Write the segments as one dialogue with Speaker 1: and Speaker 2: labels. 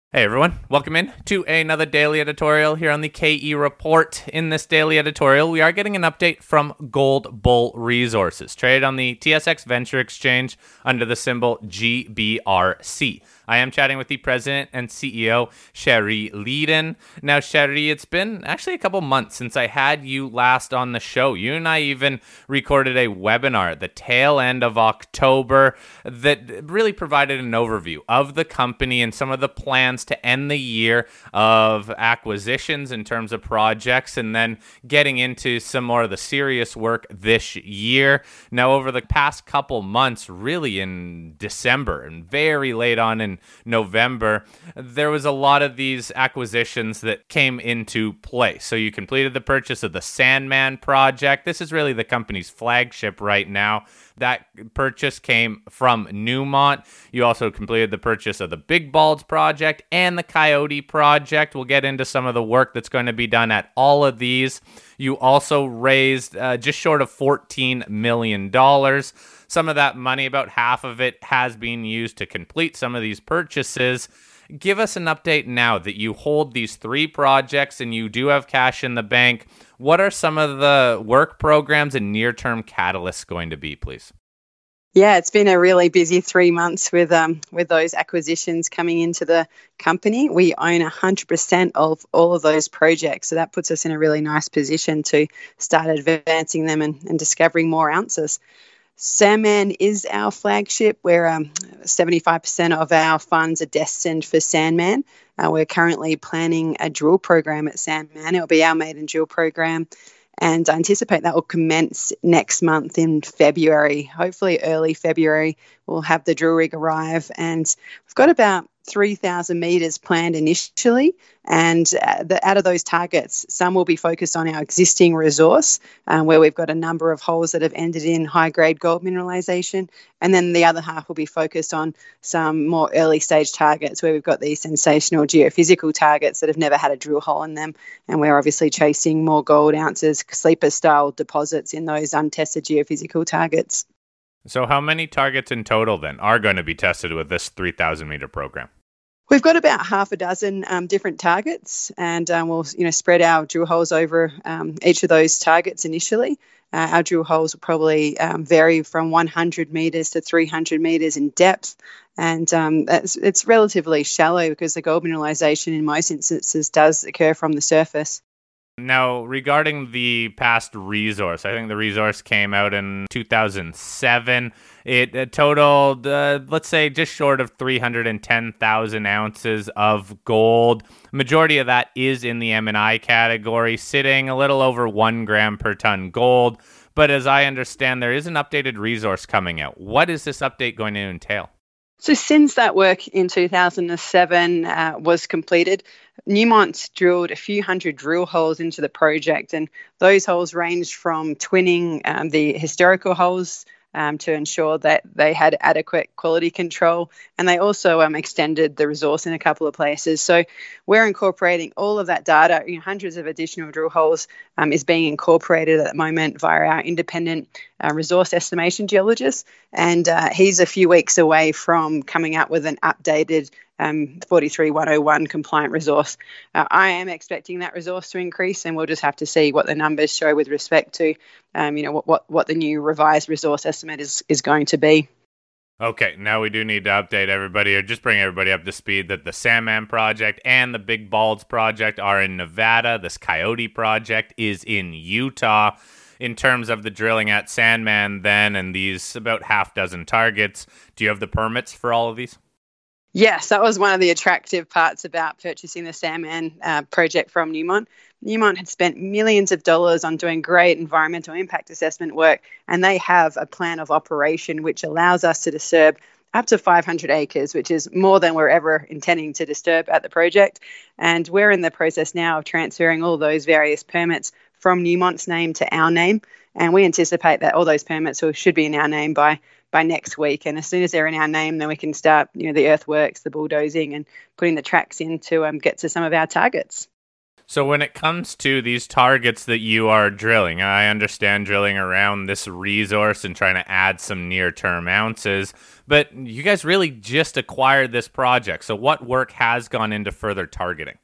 Speaker 1: Hey everyone, welcome in to another daily editorial here on the KE Report. In this daily editorial, we are getting an update from Gold Bull Resources, traded on the TSX Venture Exchange under the symbol GBRC. I am chatting with the president and CEO, Cherie Leiden. Now, Cherie, it's been actually a couple months since I had you last on the show. You and I even recorded a webinar at the tail end of October that really provided an overview of the company and some of the plans to end the year of acquisitions in terms of projects, and then getting into some more of the serious work this year. Now, over the past couple months, really in December and very late on in November, there was a lot of these acquisitions that came into play. So you completed the purchase of the Sandman project. This is really the company's flagship right now. That purchase came from Newmont. You also completed the purchase of the Big Balds project and the Coyote project. We'll get into some of the work that's going to be done at all of these. You also raised just short of $14 million. Some of that money, about half of it, has been used to complete some of these purchases. Give us an update now that you hold these three projects and you do have cash in the bank. What are some of the work programs and near-term catalysts going to be, please?
Speaker 2: Yeah, it's been a really busy 3 months with those acquisitions coming into the company. We own 100% of all of those projects, so that puts us in a really nice position to start advancing them and discovering more ounces. Sandman is our flagship, where 75% of our funds are destined for Sandman. We're currently planning a drill program at Sandman. It'll be our maiden drill program, and I anticipate that will commence next month in February. Hopefully early February, we'll have the drill rig arrive, and we've got about 3,000 meters planned initially, and out of those targets, some will be focused on our existing resource, where we've got a number of holes that have ended in high-grade gold mineralization, and then the other half will be focused on some more early-stage targets where we've got these sensational geophysical targets that have never had a drill hole in them, and we're obviously chasing more gold ounces, sleeper-style deposits in those untested geophysical targets.
Speaker 1: So how many targets in total then are going to be tested with this 3,000 meter program?
Speaker 2: We've got about half a dozen different targets, and we'll spread our drill holes over each of those targets initially. Our drill holes will probably vary from 100 meters to 300 meters in depth, and it's relatively shallow because the gold mineralization in most instances does occur from the surface.
Speaker 1: Now, regarding the past resource, I think the resource came out in 2007. It totaled, let's say, just short of 310,000 ounces of gold. Majority of that is in the M&I category, sitting a little over 1 gram per ton gold. But as I understand, there is an updated resource coming out. What is this update going to entail?
Speaker 2: So since that work in 2007 was completed, Newmont's drilled a few hundred drill holes into the project, and those holes ranged from twinning the historical holes to ensure that they had adequate quality control, and they also extended the resource in a couple of places. So we're incorporating all of that data. Hundreds of additional drill holes is being incorporated at the moment via our independent resource estimation geologist, and he's a few weeks away from coming up with an updated 43-101 compliant resource. I am expecting that resource to increase, and we'll just have to see what the numbers show with respect to what the new revised resource estimate is going to be.
Speaker 1: Okay, now we do need to update everybody, or just bring everybody up to speed, that the Sandman project and the Big Balds project are in Nevada. This Coyote project is in Utah. In terms of the drilling at Sandman then, and these about half dozen targets, do you have the permits for all of these?
Speaker 2: Yes, that was one of the attractive parts about purchasing the Sandman project from Newmont. Newmont had spent millions of dollars on doing great environmental impact assessment work, and they have a plan of operation which allows us to disturb up to 500 acres, which is more than we're ever intending to disturb at the project. And we're in the process now of transferring all those various permits from Newmont's name to our name, and we anticipate that all those permits should be in our name by next week. And as soon as they're in our name, then we can start, the earthworks, the bulldozing, and putting the tracks in to get to some of our targets.
Speaker 1: So when it comes to these targets that you are drilling, I understand drilling around this resource and trying to add some near-term ounces, but you guys really just acquired this project. So what work has gone into further targeting?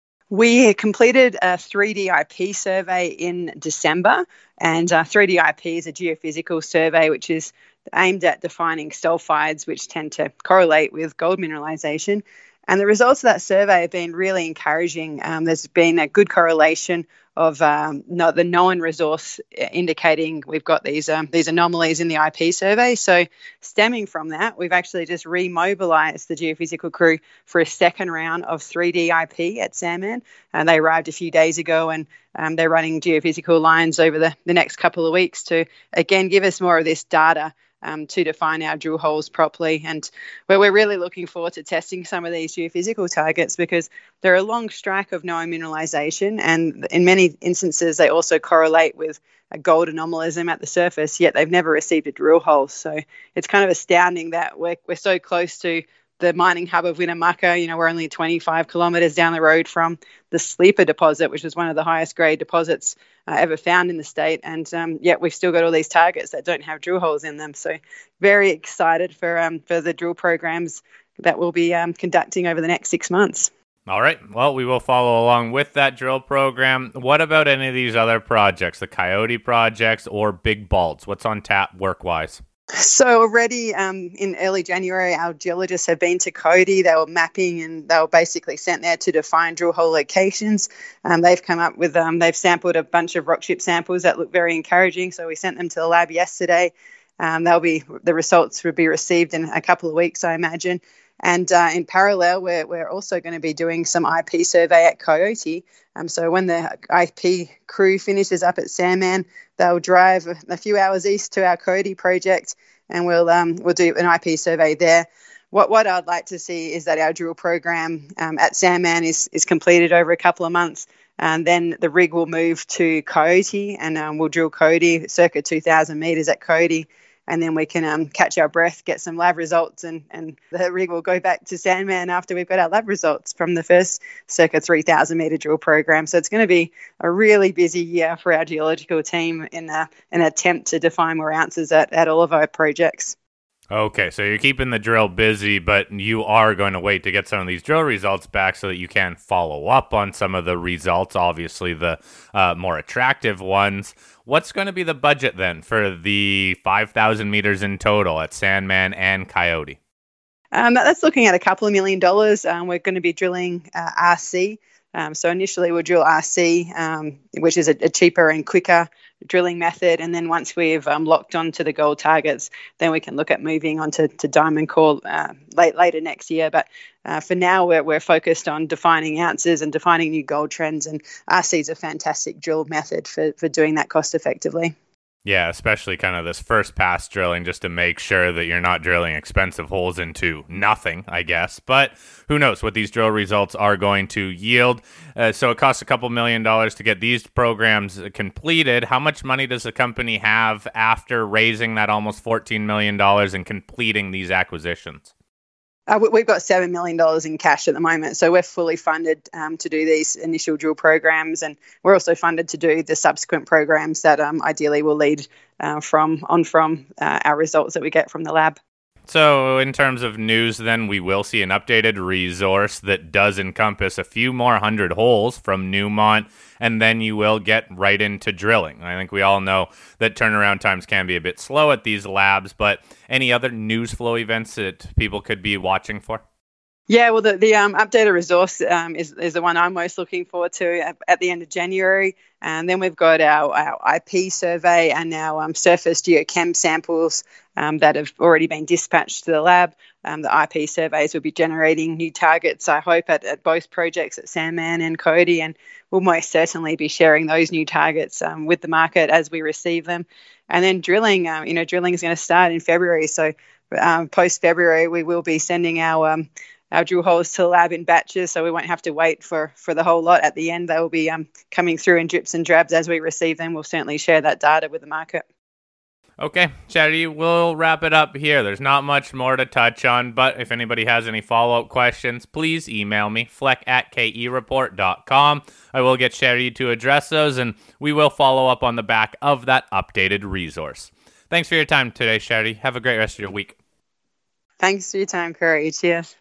Speaker 2: We completed a 3D IP survey in December, and 3D IP is a geophysical survey which is aimed at defining sulfides, which tend to correlate with gold mineralization. And the results of that survey have been really encouraging. There's been a good correlation of the known resource indicating we've got these anomalies in the IP survey. So stemming from that, we've actually just remobilized the geophysical crew for a second round of 3D IP at Sandman. And they arrived a few days ago, and they're running geophysical lines over the next couple of weeks to, again, give us more of this data to define our drill holes properly. And we're really looking forward to testing some of these geophysical targets because they're a long strike of known mineralization, and in many instances they also correlate with a gold anomalism at the surface, yet they've never received a drill hole. So it's kind of astounding that we're so close to the mining hub of Winnemucca. We're only 25 kilometers down the road from the Sleeper deposit, which was one of the highest grade deposits ever found in the state. And yet we've still got all these targets that don't have drill holes in them. So very excited for the drill programs that we'll be conducting over the next 6 months.
Speaker 1: All right. Well, we will follow along with that drill program. What about any of these other projects, the Coyote projects or Big Balds? What's on tap work-wise?
Speaker 2: So already in early January, our geologists have been to Coyote. They were mapping, and they were basically sent there to define drill hole locations. They've come up with, they've sampled a bunch of rock chip samples that look very encouraging. So we sent them to the lab yesterday. The results will be received in a couple of weeks, I imagine. And in parallel, we're also going to be doing some IP survey at Coyote. So when the IP crew finishes up at Sandman, they'll drive a few hours east to our Coyote project, and we'll do an IP survey there. What I'd like to see is that our drill program at Sandman is completed over a couple of months, and then the rig will move to Coyote, and we'll drill Coyote, circa 2,000 meters at Coyote. And then we can catch our breath, get some lab results, and the rig will go back to Sandman after we've got our lab results from the first circa 3,000 metre drill program. So it's going to be a really busy year for our geological team in an attempt to define more ounces at all of our projects.
Speaker 1: Okay, so you're keeping the drill busy, but you are going to wait to get some of these drill results back so that you can follow up on some of the results, obviously the more attractive ones. What's going to be the budget then for the 5,000 meters in total at Sandman and Coyote?
Speaker 2: That's looking at a couple of $1 million. We're going to be drilling RC. So initially we'll drill RC, which is a cheaper and quicker drilling method. And then once we've locked onto the gold targets, then we can look at moving on to Diamond Core later next year. But for now, we're focused on defining ounces and defining new gold trends. And RC is a fantastic drill method for doing that cost effectively.
Speaker 1: Yeah, especially kind of this first pass drilling just to make sure that you're not drilling expensive holes into nothing, I guess. But who knows what these drill results are going to yield. So it costs a couple $1 million to get these programs completed. How much money does the company have after raising that almost $14 million and completing these acquisitions?
Speaker 2: We've got $7 million in cash at the moment, so we're fully funded to do these initial drill programs, and we're also funded to do the subsequent programs that ideally will lead from our results that we get from the lab.
Speaker 1: So in terms of news, then, we will see an updated resource that does encompass a few more hundred holes from Newmont, and then you will get right into drilling. I think we all know that turnaround times can be a bit slow at these labs, but any other news flow events that people could be watching for?
Speaker 2: Yeah, well, the updated resource is the one I'm most looking forward to at the end of January. And then we've got our IP survey and our surface geochem samples that have already been dispatched to the lab. The IP surveys will be generating new targets, I hope, at both projects at Sandman and Coyote, and we'll most certainly be sharing those new targets with the market as we receive them. And then drilling, drilling is going to start in February. So post-February, we will be sending our drill holes to the lab in batches, so we won't have to wait for the whole lot at the end. They will be coming through in drips and drabs as we receive them. We'll certainly share that data with the market.
Speaker 1: Okay, Charity, we'll wrap it up here. There's not much more to touch on, but if anybody has any follow-up questions, please email me, fleck@kereport.com. I will get Charity to address those, and we will follow up on the back of that updated resource. Thanks for your time today, Charity. Have a great rest of your week.
Speaker 2: Thanks for your time, Corey. Cheers.